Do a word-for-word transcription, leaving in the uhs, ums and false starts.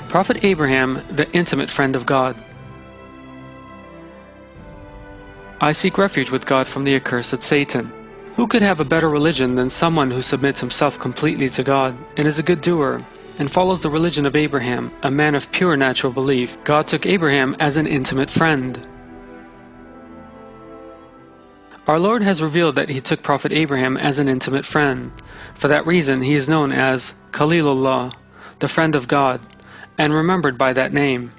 Prophet Abraham, the intimate friend of God. I seek refuge with God from the accursed Satan. Who could have a better religion than someone who submits himself completely to God, and is a good doer, and follows the religion of Abraham, a man of pure natural belief? God took Abraham as an intimate friend. Our Lord has revealed that He took Prophet Abraham as an intimate friend. For that reason, he is known as Khalilullah, the friend of God, and remembered by that name.